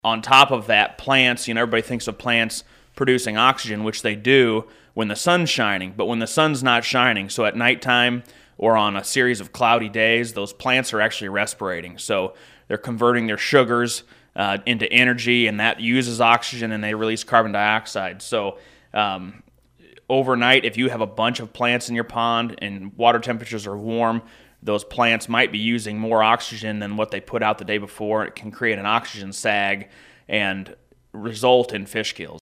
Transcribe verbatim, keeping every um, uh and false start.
On top of that, plants, you know, everybody thinks of plants producing oxygen, which they do when the sun's shining. But when the sun's not shining, so at nighttime or on a series of cloudy days, those plants are actually respirating. So they're converting their sugars uh, into energy, and that uses oxygen, and they release carbon dioxide. So um, overnight, if you have a bunch of plants in your pond and water temperatures are warm, those plants might be using more oxygen than what they put out the day before. It can create an oxygen sag and result in fish kills.